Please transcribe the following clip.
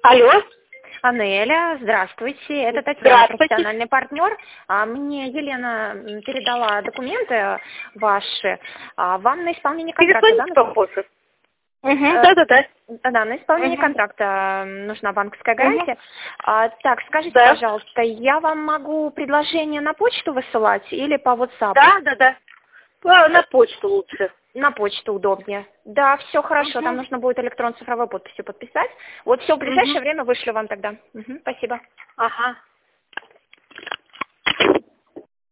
Алло. Анеля, здравствуйте. Это Татьяна, Здравствуйте. профессиональный партнер. Мне Елена передала документы ваши. Вам на исполнение контракта, Перезвоните попозже. да? Да. Да, на исполнение контракта нужна банковская гарантия. Так, скажите, Да. пожалуйста, я вам могу предложение на почту высылать или по WhatsApp? Да. На почту лучше. На почту удобнее. Да, все хорошо. Там нужно будет электронно-цифровой подписью подписать. Вот все в ближайшее время вышлю вам тогда. Спасибо. Ага.